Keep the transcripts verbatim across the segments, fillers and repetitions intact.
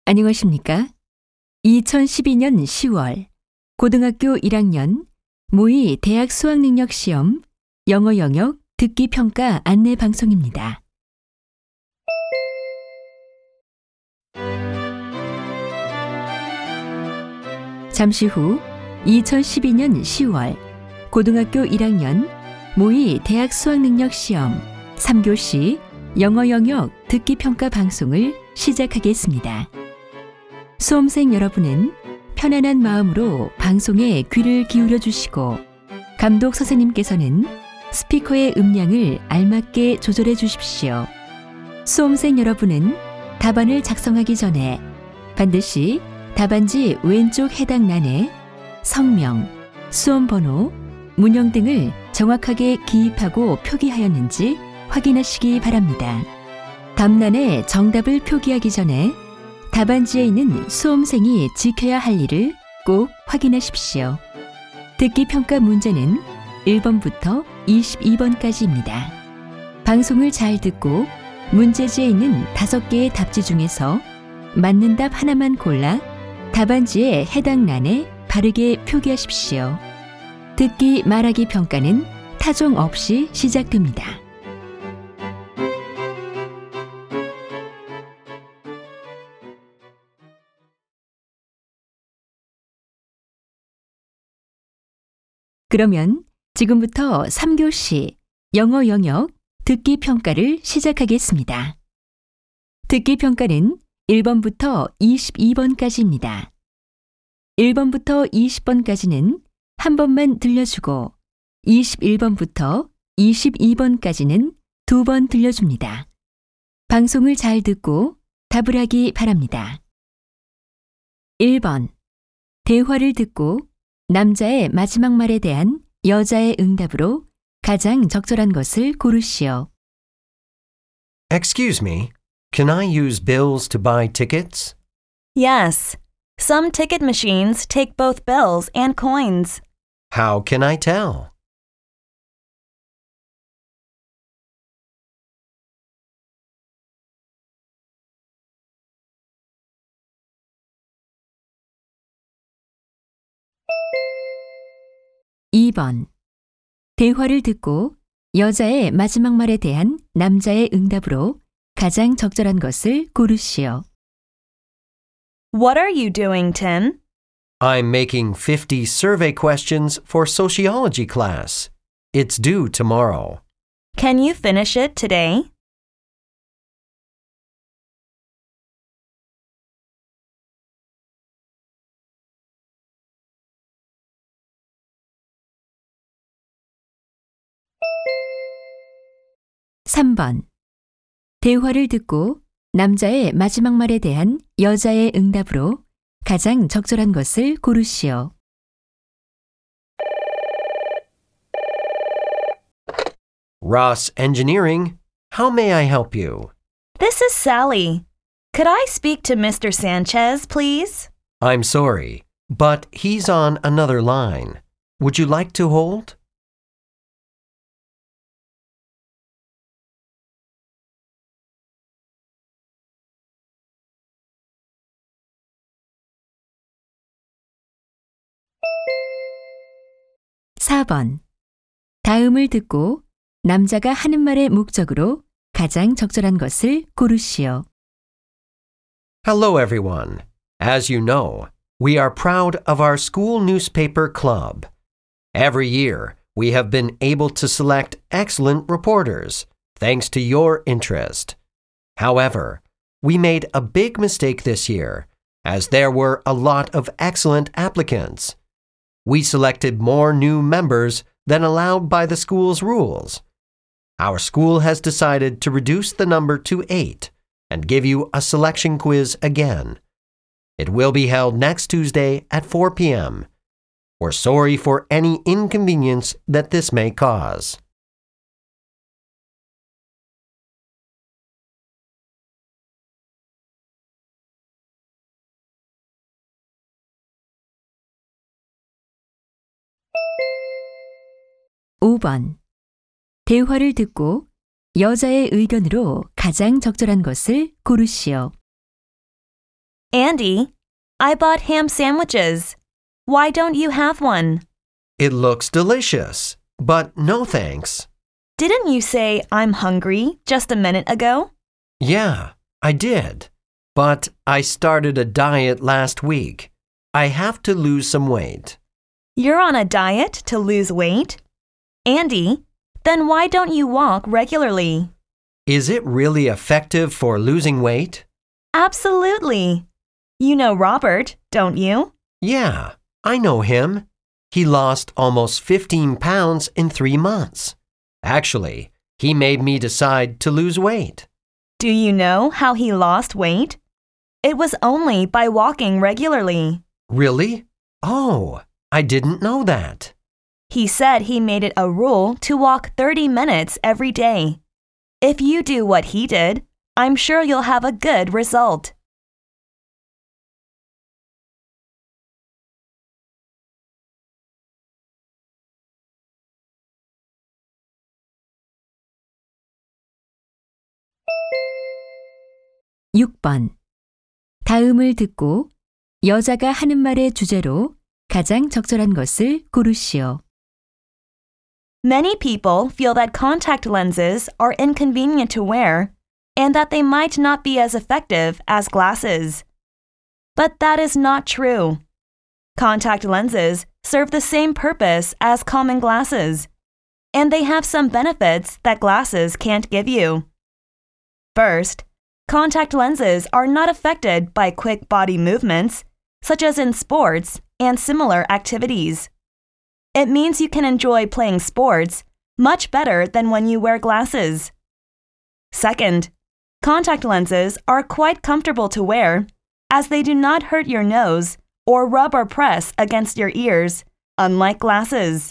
안녕하십니까? 이천십이 년 시월 고등학교 일 학년 모의 대학 수학능력 시험 영어 영역 듣기 평가 안내 방송입니다. 잠시 후 이천십이 년 시월 고등학교 일 학년 모의 대학 수학능력 시험 삼 교시 영어 영역 듣기 평가 방송을 시작하겠습니다. 수험생 여러분은 편안한 마음으로 방송에 귀를 기울여 주시고 감독 선생님께서는 스피커의 음량을 알맞게 조절해 주십시오. 수험생 여러분은 답안을 작성하기 전에 반드시 답안지 왼쪽 해당 란에 성명, 수험번호, 문형 등을 정확하게 기입하고 표기하였는지 확인하시기 바랍니다. 답란에 정답을 표기하기 전에 답안지에 있는 수험생이 지켜야 할 일을 꼭 확인하십시오. 듣기 평가 문제는 일 번부터 이십이 번까지입니다. 방송을 잘 듣고 문제지에 있는 다섯 개의 답지 중에서 맞는 답 하나만 골라 답안지에 해당 란에 바르게 표기하십시오. 듣기 말하기 평가는 타종 없이 시작됩니다. 그러면 지금부터 삼 교시 영어 영역 듣기 평가를 시작하겠습니다. 듣기 평가는 일 번부터 이십이 번까지입니다. 일 번부터 이십 번까지는 한 번만 들려주고 이십일 번부터 이십이 번까지는 두 번 들려줍니다. 방송을 잘 듣고 답을 하기 바랍니다. 일 번. 대화를 듣고 남자의 마지막 말에 대한 여자의 응답으로 가장 적절한 것을 고르시오. Excuse me, can I use bills to buy tickets? Yes. Some ticket machines take both bills and coins. How can I tell? 이 번. 대화를 듣고 여자의 마지막 말에 대한 남자의 응답으로 가장 적절한 것을 고르시오. What are you doing, Tim? I'm making fifty survey questions for sociology class. It's due tomorrow. Can you finish it today? 삼 번. 대화를 듣고 남자의 마지막 말에 대한 여자의 응답으로 가장 적절한 것을 고르시오. Ross Engineering, how may I help you? This is Sally. Could I speak to Mister Sanchez, please? I'm sorry, but he's on another line. Would you like to hold? 사 번. 다음을 듣고 남자가 하는 말의 목적으로 가장 적절한 것을 고르시오. Hello, everyone. As you know, we are proud of our school newspaper club. Every year, we have been able to select excellent reporters, thanks to your interest. However, we made a big mistake this year, as there were a lot of excellent applicants. We selected more new members than allowed by the school's rules. Our school has decided to reduce the number to eight and give you a selection quiz again. It will be held next Tuesday at four p.m. We're sorry for any inconvenience that this may cause. 오 번. 대화를 듣고 여자의 의견으로 가장 적절한 것을 고르시오. Andy, I bought ham sandwiches. Why don't you have one? It looks delicious, but no thanks. Didn't you say I'm hungry just a minute ago? Yeah, I did. But I started a diet last week. I have to lose some weight. You're on a diet to lose weight? Andy, then why don't you walk regularly? Is it really effective for losing weight? Absolutely. You know Robert, don't you? Yeah, I know him. He lost almost fifteen pounds in three months. Actually, he made me decide to lose weight. Do you know how he lost weight? It was only by walking regularly. Really? Oh, I didn't know that. He said he made it a rule to walk thirty minutes every day. If you do what he did, I'm sure you'll have a good result. 육 번. 다음을 듣고 여자가 하는 말의 주제로 가장 적절한 것을 고르시오. Many people feel that contact lenses are inconvenient to wear and that they might not be as effective as glasses. But that is not true. Contact lenses serve the same purpose as common glasses, and they have some benefits that glasses can't give you. First, contact lenses are not affected by quick body movements, such as in sports and similar activities. It means you can enjoy playing sports much better than when you wear glasses. Second, contact lenses are quite comfortable to wear, as they do not hurt your nose or rub or press against your ears, unlike glasses.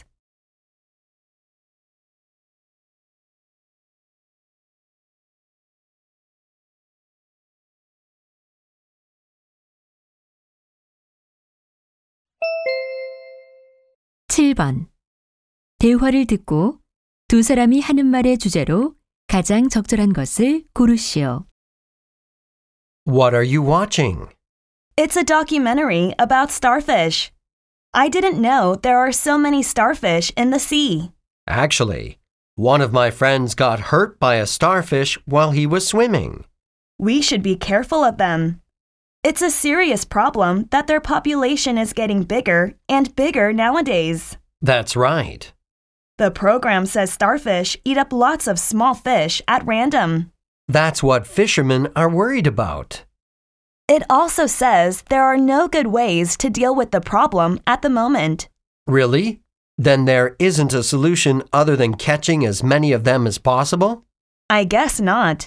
칠 번. 대화를 듣고 두 사람이 하는 말의 주제로 가장 적절한 것을 고르시오. What are you watching? It's a documentary about starfish. I didn't know there are so many starfish in the sea. Actually, one of my friends got hurt by a starfish while he was swimming. We should be careful of them. It's a serious problem that their population is getting bigger and bigger nowadays. That's right. The program says starfish eat up lots of small fish at random. That's what fishermen are worried about. It also says there are no good ways to deal with the problem at the moment. Really? Then there isn't a solution other than catching as many of them as possible? I guess not.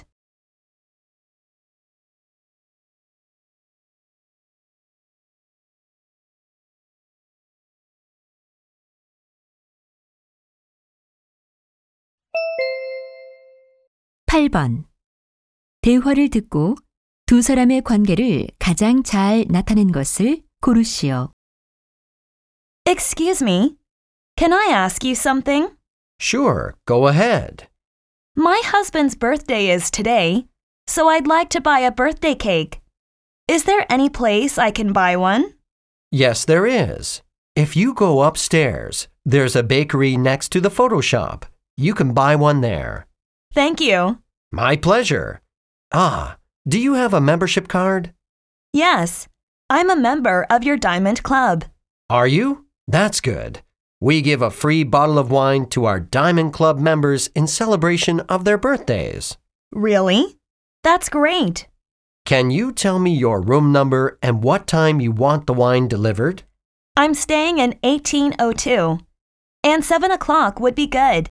팔 번. 대화를 듣고 두 사람의 관계를 가장 잘 나타낸 것을 고르시오. Excuse me, can I ask you something? Sure, go ahead. My husband's birthday is today, so I'd like to buy a birthday cake. Is there any place I can buy one? Yes, there is. If you go upstairs, there's a bakery next to the photo shop. You can buy one there. Thank you. My pleasure. Ah, do you have a membership card? Yes, I'm a member of your Diamond Club. Are you? That's good. We give a free bottle of wine to our Diamond Club members in celebration of their birthdays. Really? That's great. Can you tell me your room number and what time you want the wine delivered? I'm staying in eighteen oh two, and seven o'clock would be good.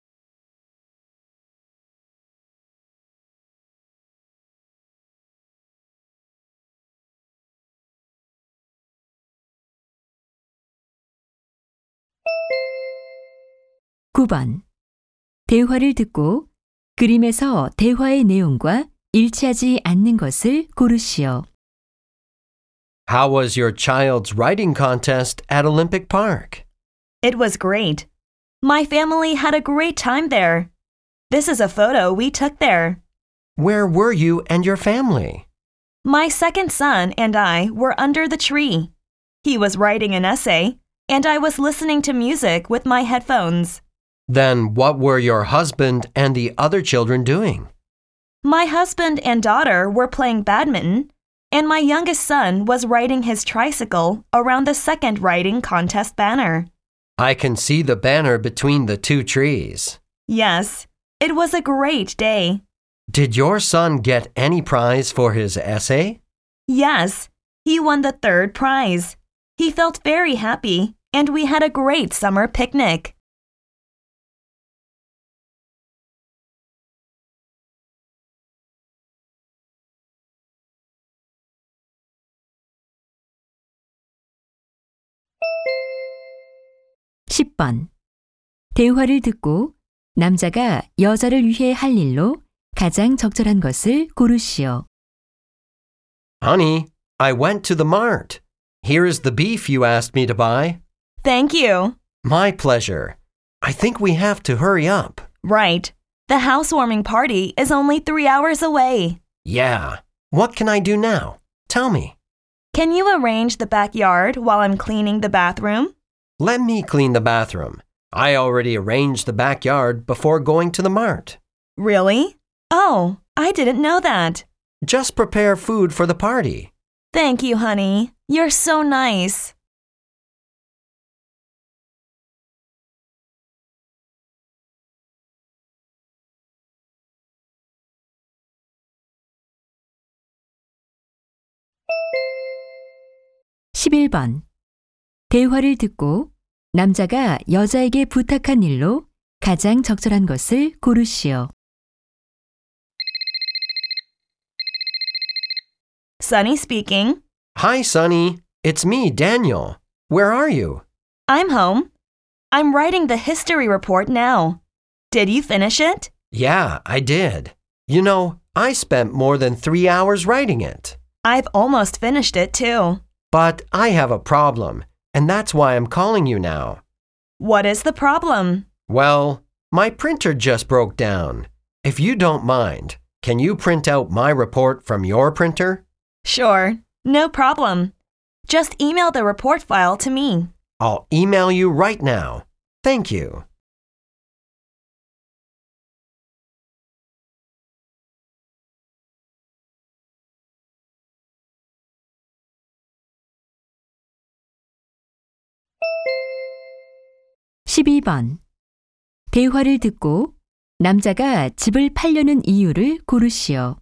구 번. 대화를 듣고 그림에서 대화의 내용과 일치하지 않는 것을 고르시오. How was your child's writing contest at Olympic Park? It was great. My family had a great time there. This is a photo we took there. Where were you and your family? My second son and I were under the tree. He was writing an essay, and I was listening to music with my headphones. Then what were your husband and the other children doing? My husband and daughter were playing badminton, and my youngest son was riding his tricycle around the second riding contest banner. I can see the banner between the two trees. Yes, it was a great day. Did your son get any prize for his essay? Yes, he won the third prize. He felt very happy, and we had a great summer picnic. 십 번. 대화를 듣고 남자가 여자를 위해 할 일로 가장 적절한 것을 고르시오. Honey, I went to the mart. Here is the beef you asked me to buy. Thank you. My pleasure. I think we have to hurry up. Right. The housewarming party is only three hours away. Yeah. What can I do now? Tell me. Can you arrange the backyard while I'm cleaning the bathroom? Let me clean the bathroom. I already arranged the backyard before going to the mart. Really? Oh, I didn't know that. Just prepare food for the party. Thank you, honey. You're so nice. 십일 번. 대화를 듣고 남자가 여자에게 부탁한 일로 가장 적절한 것을 고르시오. Sunny speaking. Hi, Sonny. It's me, Daniel. Where are you? I'm home. I'm writing the history report now. Did you finish it? Yeah, I did. You know, I spent more than three hours writing it. I've almost finished it too. But I have a problem, and that's why I'm calling you now. What is the problem? Well, my printer just broke down. If you don't mind, can you print out my report from your printer? Sure, no problem. Just email the report file to me. I'll email you right now. Thank you. 십이 번. 대화를 듣고 남자가 집을 팔려는 이유를 고르시오.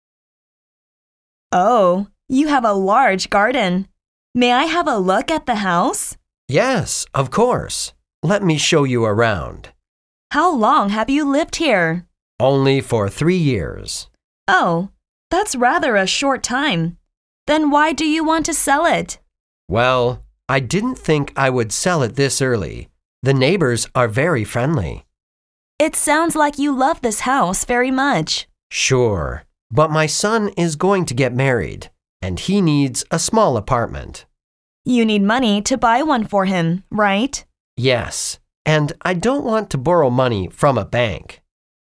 Oh, you have a large garden. May I have a look at the house? Yes, of course. Let me show you around. How long have you lived here? Only for three years. Oh, that's rather a short time. Then why do you want to sell it? Well, I didn't think I would sell it this early. The neighbors are very friendly. It sounds like you love this house very much. Sure, but my son is going to get married, and he needs a small apartment. You need money to buy one for him, right? Yes, and I don't want to borrow money from a bank.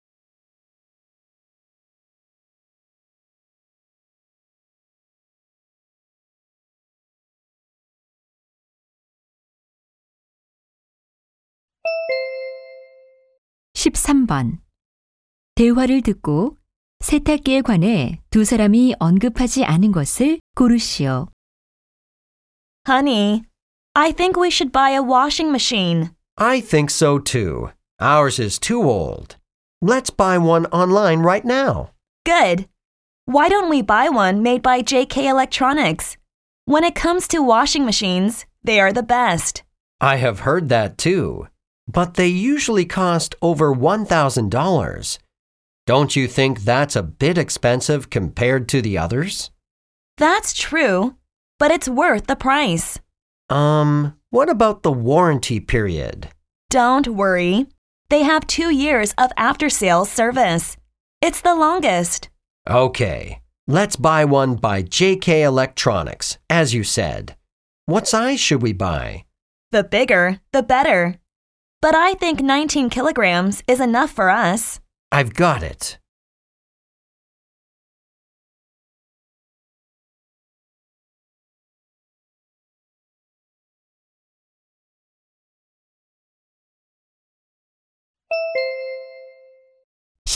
십삼 번. 대화를 듣고 세탁기에 관해 두 사람이 언급하지 않은 것을 고르시오. Honey, I think we should buy a washing machine. I think so too. Ours is too old. Let's buy one online right now. Good. Why don't we buy one made by J K Electronics? When it comes to washing machines, they are the best. I have heard that too, but they usually cost over one thousand dollars. Don't you think that's a bit expensive compared to the others? That's true, but it's worth the price. Um, what about the warranty period? Don't worry. They have two years of after-sales service. It's the longest. Okay, let's buy one by J K Electronics, as you said. What size should we buy? The bigger, the better. But I think nineteen kilograms is enough for us. I've got it.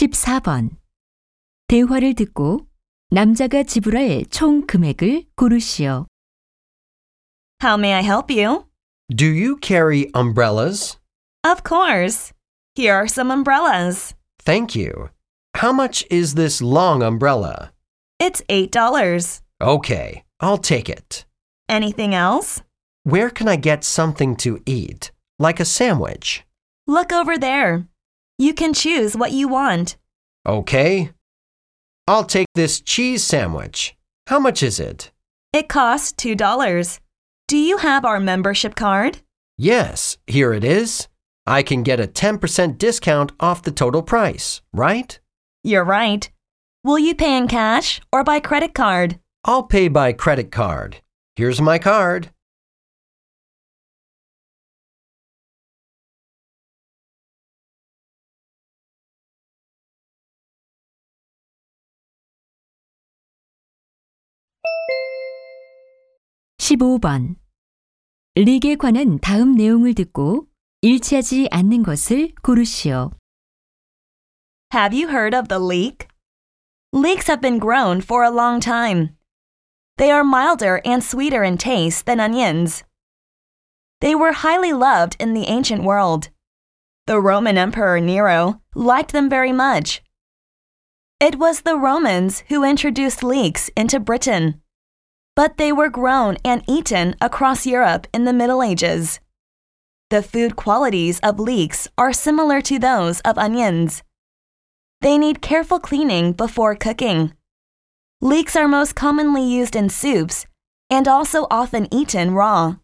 십사 번. 대화를 듣고 남자가 지불할 총 금액을 고르시오. How may I help you? Do you carry umbrellas? Of course. Here are some umbrellas. Thank you. How much is this long umbrella? It's eight dollars. Okay, I'll take it. Anything else? Where can I get something to eat, like a sandwich? Look over there. You can choose what you want. Okay. I'll take this cheese sandwich. How much is it? It costs two dollars. Do you have our membership card? Yes, here it is. I can get a ten percent discount off the total price, right? You're right. Will you pay in cash or by credit card? I'll pay by credit card. Here's my card. 십오 번. 릭에 관한 다음 내용을 듣고 일치하지 않는 것을 고르시오. Have you heard of the leek? Leeks have been grown for a long time. They are milder and sweeter in taste than onions. They were highly loved in the ancient world. The Roman Emperor Nero liked them very much. It was the Romans who introduced leeks into Britain, but they were grown and eaten across Europe in the Middle Ages. The food qualities of leeks are similar to those of onions. They need careful cleaning before cooking. Leeks are most commonly used in soups and also often eaten raw.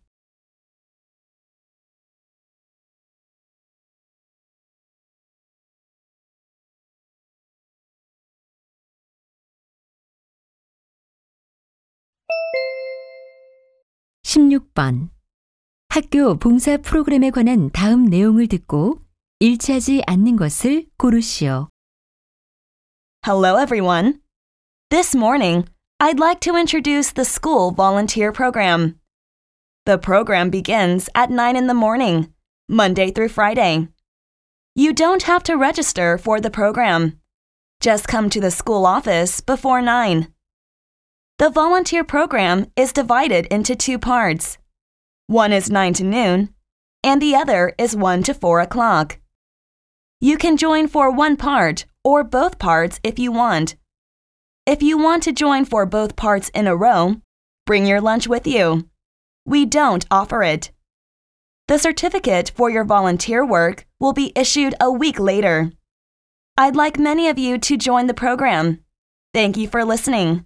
십육 번. 학교 봉사 프로그램에 관한 다음 내용을 듣고 일치하지 않는 것을 고르시오. Hello, everyone. This morning, I'd like to introduce the school volunteer program. The program begins at nine in the morning, Monday through Friday. You don't have to register for the program. Just come to the school office before nine. The volunteer program is divided into two parts. One is nine to noon, and the other is one to four o'clock. You can join for one part or both parts if you want. If you want to join for both parts in a row, bring your lunch with you. We don't offer it. The certificate for your volunteer work will be issued a week later. I'd like many of you to join the program. Thank you for listening.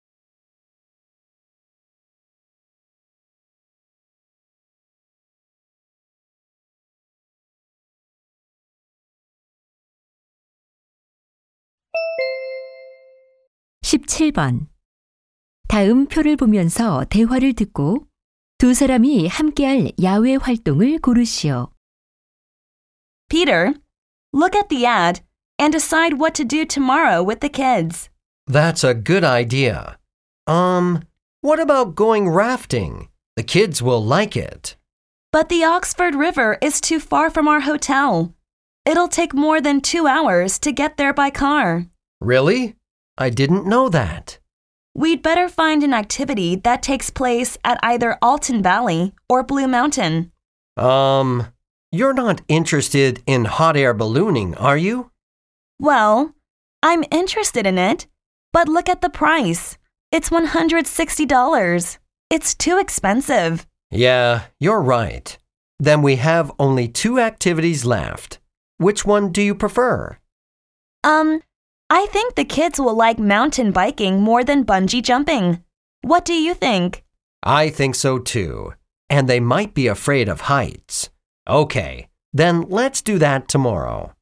십칠 번. 다음 표를 보면서 대화를 듣고 두 사람이 함께할 야외 활동을 고르시오. Peter, look at the ad and decide what to do tomorrow with the kids. That's a good idea. Um, what about going rafting? The kids will like it. But the Oxford River is too far from our hotel. It'll take more than two hours to get there by car. Really? I didn't know that. We'd better find an activity that takes place at either Alton Valley or Blue Mountain. Um, you're not interested in hot air ballooning, are you? Well, I'm interested in it, but look at the price. It's one hundred sixty dollars. It's too expensive. Yeah, you're right. Then we have only two activities left. Which one do you prefer? Um, I think the kids will like mountain biking more than bungee jumping. What do you think? I think so too. And they might be afraid of heights. Okay, then let's do that tomorrow.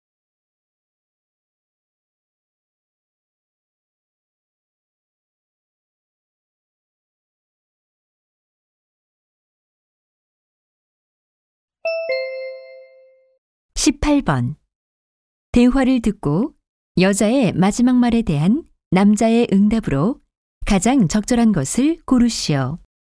십팔 번. 대화를 듣고 여자의 마지막 말에 대한 남자의 응답으로 가장 적절한 것을 고르시오.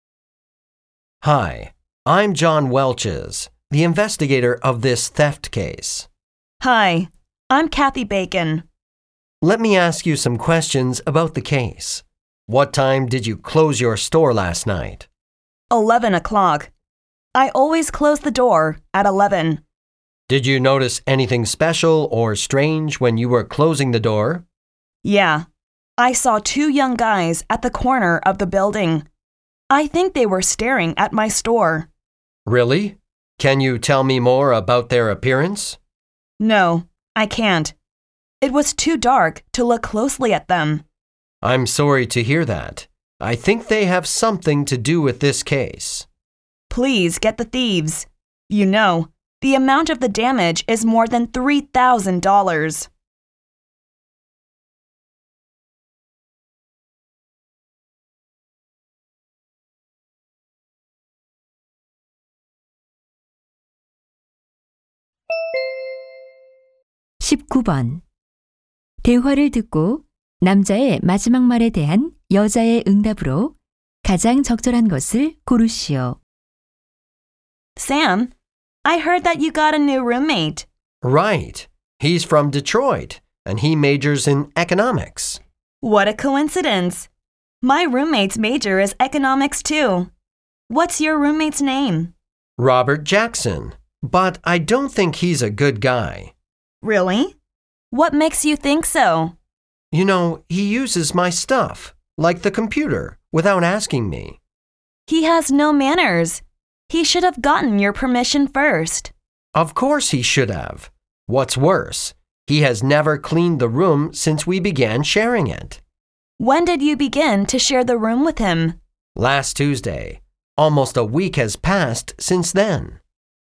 Hi, I'm John Welches, the investigator of this theft case. Hi, I'm Kathy Bacon. Let me ask you some questions about the case. What time did you close your store last night? eleven o'clock. I always close the door at eleven. Did you notice anything special or strange when you were closing the door? Yeah, I saw two young guys at the corner of the building. I think they were staring at my store. Really? Can you tell me more about their appearance? No, I can't. It was too dark to look closely at them. I'm sorry to hear that. I think they have something to do with this case. Please get the thieves. You know, the amount of the damage is more than three thousand dollars. 십구 번. 대화를 듣고 남자의 마지막 말에 대한 여자의 응답으로 가장 적절한 것을 고르시오. Sam, I heard that you got a new roommate. Right. He's from Detroit, and he majors in economics. What a coincidence. My roommate's major is economics too. What's your roommate's name? Robert Jackson. But I don't think he's a good guy. Really? What makes you think so? You know, he uses my stuff, like the computer, without asking me. He has no manners. He should have gotten your permission first. Of course he should have. What's worse, he has never cleaned the room since we began sharing it. When did you begin to share the room with him? Last Tuesday. Almost a week has passed since then.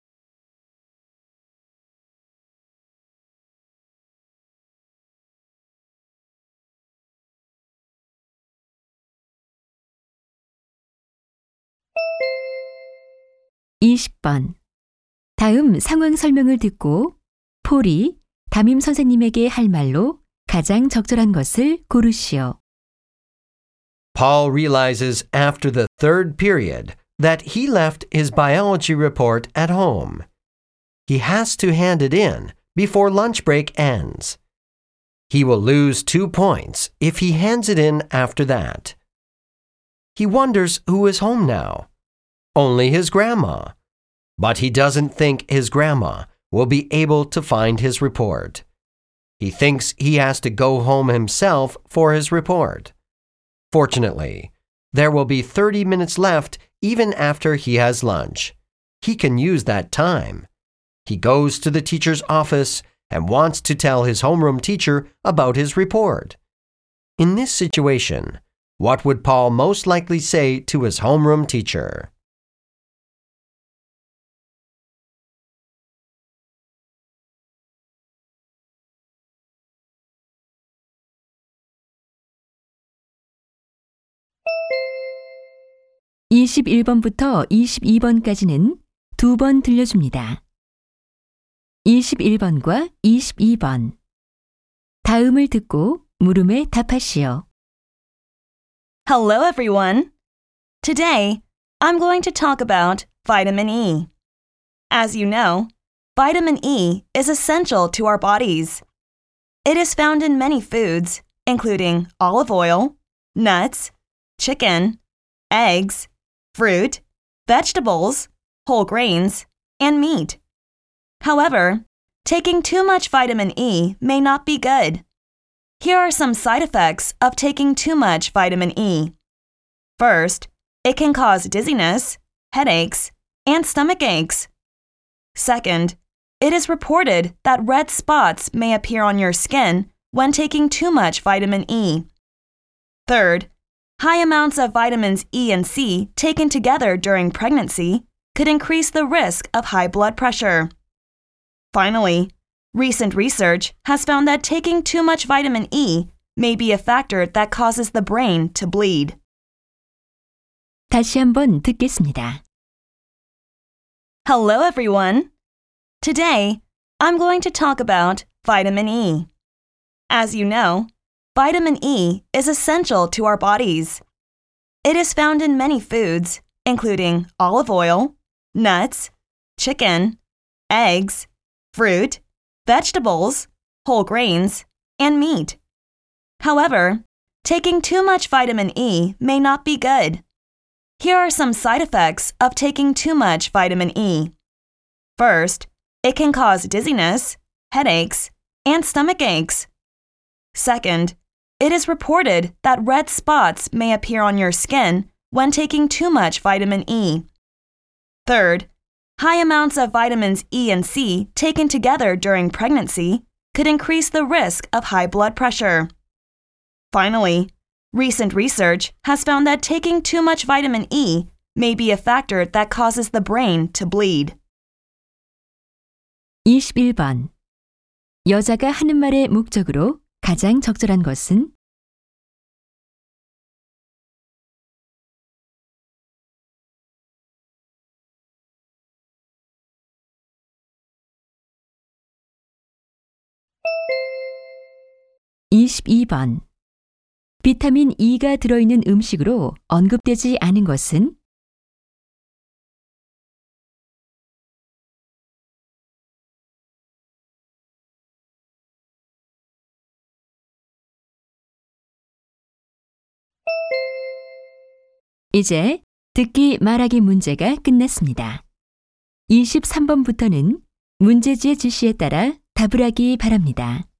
이십 번. 다음 상황 설명을 듣고 폴이 담임 선생님에게 할 말로 가장 적절한 것을 고르시오. Paul realizes after the third period that he left his biology report at home. He has to hand it in before lunch break ends. He will lose two points if he hands it in after that. He wonders who is home now. Only his grandma. But he doesn't think his grandma will be able to find his report. He thinks he has to go home himself for his report. Fortunately, there will be thirty minutes left even after he has lunch. He can use that time. He goes to the teacher's office and wants to tell his homeroom teacher about his report. In this situation, what would Paul most likely say to his homeroom teacher? 이십일 번부터 이십이 번까지는 두 번 들려줍니다. 이십일 번과 이십이 번. 다음을 듣고 물음에 답하시오. Hello, everyone. Today, I'm going to talk about vitamin E. As you know, vitamin E is essential to our bodies. It is found in many foods, including olive oil, nuts, chicken, eggs, fruit, vegetables, whole grains, and meat. However, taking too much vitamin E may not be good. Here are some side effects of taking too much vitamin E. First, it can cause dizziness, headaches, and stomach aches. Second, it is reported that red spots may appear on your skin when taking too much vitamin E. Third, high amounts of vitamins E and C taken together during pregnancy could increase the risk of high blood pressure. Finally, recent research has found that taking too much vitamin E may be a factor that causes the brain to bleed. 다시 한번 듣겠습니다. Hello, everyone. Today, I'm going to talk about vitamin E. As you know, vitamin E is essential to our bodies. It is found in many foods, including olive oil, nuts, chicken, eggs, fruit, vegetables, whole grains, and meat. However, taking too much vitamin E may not be good. Here are some side effects of taking too much vitamin E. First, it can cause dizziness, headaches, and stomach aches. Second, it is reported that red spots may appear on your skin when taking too much vitamin E. Third, high amounts of vitamins E and C taken together during pregnancy could increase the risk of high blood pressure. Finally, recent research has found that taking too much vitamin E may be a factor that causes the brain to bleed. 이십일 번. 여자가 하는 말의 목적으로 가장 적절한 것은? 이십이 번. 비타민 E가 들어있는 음식으로 언급되지 않은 것은? 이제 듣기 말하기 문제가 끝났습니다. 이십삼 번부터는 문제지의 지시에 따라 답을 하기 바랍니다.